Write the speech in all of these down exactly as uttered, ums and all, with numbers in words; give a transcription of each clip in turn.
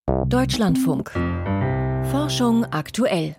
Deutschlandfunk. Forschung aktuell.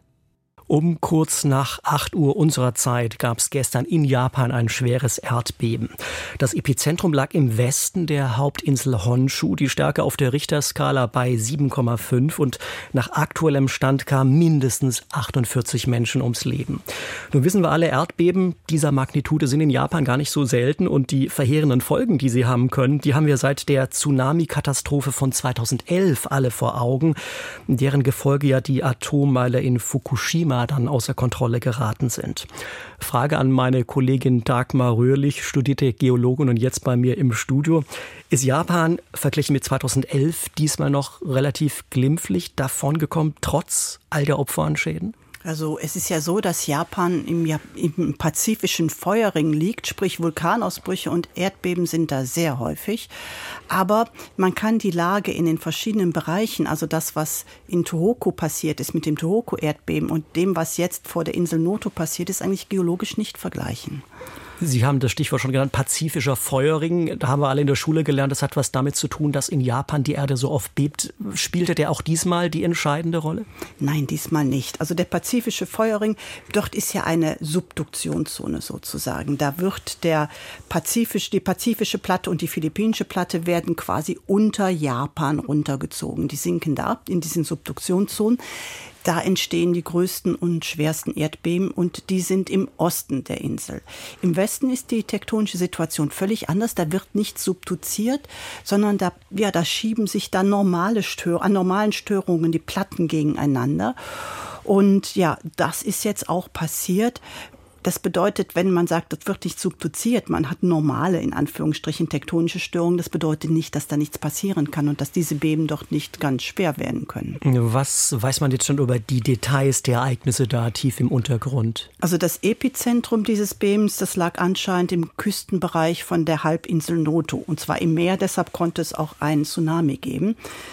Um kurz nach acht Uhr unserer Zeit gab es gestern in Japan ein schweres Erdbeben. Das Epizentrum lag im Westen der Hauptinsel Honshu, die Stärke auf der Richterskala bei sieben Komma fünf und nach aktuellem Stand kamen mindestens achtundvierzig Menschen ums Leben. Nun wissen wir alle, Erdbeben dieser Magnitude sind in Japan gar nicht so selten und die verheerenden Folgen, die sie haben können, die haben wir seit der Tsunami-Katastrophe von zweitausendelf alle vor Augen, deren Gefolge ja die Atommeile in Fukushima dann außer Kontrolle geraten sind. Frage an meine Kollegin Dagmar Röhrlich, studierte Geologin und jetzt bei mir im Studio. Ist Japan verglichen mit zweitausendelf diesmal noch relativ glimpflich davongekommen, trotz all der Opfer und Schäden? Also es ist ja so, dass Japan im, im pazifischen Feuerring liegt, sprich Vulkanausbrüche und Erdbeben sind da sehr häufig. Aber man kann die Lage in den verschiedenen Bereichen, also das, was in Tohoku passiert ist mit dem Tohoku-Erdbeben und dem, was jetzt vor der Insel Noto passiert ist, eigentlich geologisch nicht vergleichen. Sie haben das Stichwort schon genannt, pazifischer Feuerring. Da haben wir alle in der Schule gelernt, das hat was damit zu tun, dass in Japan die Erde so oft bebt. Spielte der auch diesmal die entscheidende Rolle? Nein, diesmal nicht. Also der pazifische Feuerring, dort ist ja eine Subduktionszone sozusagen. Da wird der Pazifisch, die pazifische Platte und die philippinische Platte werden quasi unter Japan runtergezogen. Die sinken da ab in diesen Subduktionszonen. Da entstehen die größten und schwersten Erdbeben und die sind im Osten der Insel. Im Westen ist die tektonische Situation völlig anders. Da wird nicht subduziert, sondern da, ja, da schieben sich dann normale Stör- an normalen Störungen die Platten gegeneinander. Und ja, das ist jetzt auch passiert. Das bedeutet, wenn man sagt, das wird nicht subduziert, man hat normale, in Anführungsstrichen, tektonische Störungen, das bedeutet nicht, dass da nichts passieren kann und dass diese Beben doch nicht ganz schwer werden können. Was weiß man jetzt schon über die Details der Ereignisse da tief im Untergrund? Also das Epizentrum dieses Bebens, das lag anscheinend im Küstenbereich von der Halbinsel Noto, und zwar im Meer, deshalb konnte es auch einen Tsunami geben.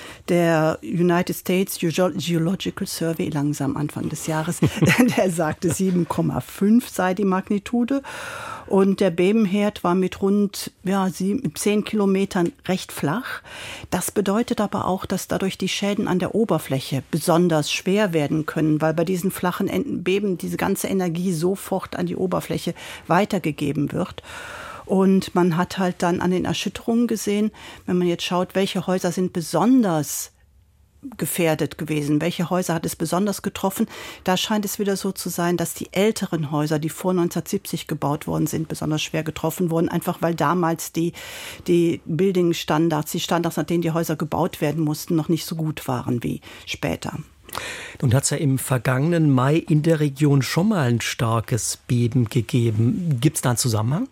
Der United States Geological Survey, langsam Anfang des Jahres, der sagte sieben Komma fünf sei die Magnitude. Und der Bebenherd war mit rund ja, zehn Kilometern recht flach. Das bedeutet aber auch, dass dadurch die Schäden an der Oberfläche besonders schwer werden können, weil bei diesen flachen Beben diese ganze Energie sofort an die Oberfläche weitergegeben wird. Und man hat halt dann an den Erschütterungen gesehen, wenn man jetzt schaut, welche Häuser sind besonders gefährdet gewesen, welche Häuser hat es besonders getroffen, da scheint es wieder so zu sein, dass die älteren Häuser, die vor neunzehnhundertsiebzig gebaut worden sind, besonders schwer getroffen wurden, einfach weil damals die, die Building-Standards, die Standards, nach denen die Häuser gebaut werden mussten, noch nicht so gut waren wie später. Nun hat es ja im vergangenen Mai in der Region schon mal ein starkes Beben gegeben. Gibt es da einen Zusammenhang?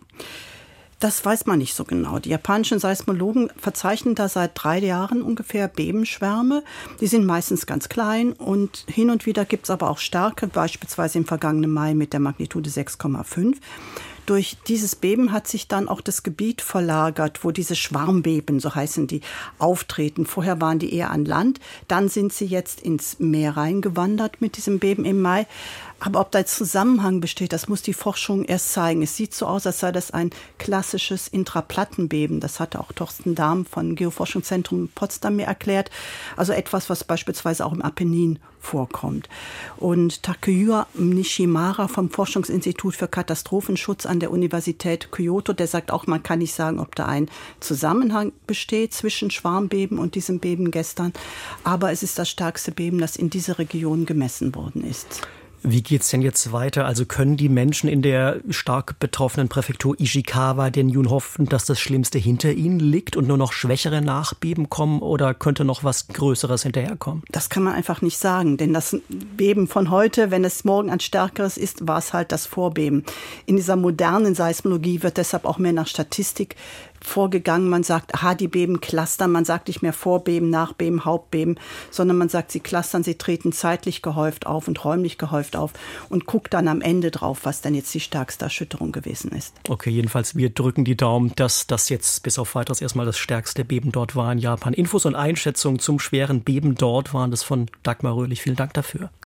Das weiß man nicht so genau. Die japanischen Seismologen verzeichnen da seit drei Jahren ungefähr Bebenschwärme. Die sind meistens ganz klein und hin und wieder gibt es aber auch starke, beispielsweise im vergangenen Mai mit der Magnitude sechs Komma fünf. Durch dieses Beben hat sich dann auch das Gebiet verlagert, wo diese Schwarmbeben, so heißen die, auftreten. Vorher waren die eher an Land, dann sind sie jetzt ins Meer reingewandert mit diesem Beben im Mai. Aber ob da jetzt Zusammenhang besteht, das muss die Forschung erst zeigen. Es sieht so aus, als sei das ein klassisches Intraplattenbeben. Das hatte auch Thorsten Dahm von Geoforschungszentrum Potsdam mir erklärt. Also etwas, was beispielsweise auch im Apennin vorkommt. Und Takeuya Nishimura vom Forschungsinstitut für Katastrophenschutz an der Universität Kyoto, der sagt auch, man kann nicht sagen, ob da ein Zusammenhang besteht zwischen Schwarmbeben und diesem Beben gestern. Aber es ist das stärkste Beben, das in dieser Region gemessen worden ist. Wie geht's denn jetzt weiter? Also können die Menschen in der stark betroffenen Präfektur Ishikawa denn nun hoffen, dass das Schlimmste hinter ihnen liegt und nur noch schwächere Nachbeben kommen oder könnte noch was Größeres hinterherkommen? Das kann man einfach nicht sagen, denn das Beben von heute, wenn es morgen ein stärkeres ist, war es halt das Vorbeben. In dieser modernen Seismologie wird deshalb auch mehr nach Statistik vorgegangen. Man sagt, aha, die Beben clustern. Man sagt nicht mehr Vorbeben, Nachbeben, Hauptbeben, sondern man sagt, sie clustern, sie treten zeitlich gehäuft auf und räumlich gehäuft auf und guckt dann am Ende drauf, was denn jetzt die stärkste Erschütterung gewesen ist. Okay, jedenfalls wir drücken die Daumen, dass das jetzt bis auf weiteres erstmal das stärkste Beben dort war in Japan. Infos und Einschätzungen zum schweren Beben dort waren das von Dagmar Röhrlich. Vielen Dank dafür.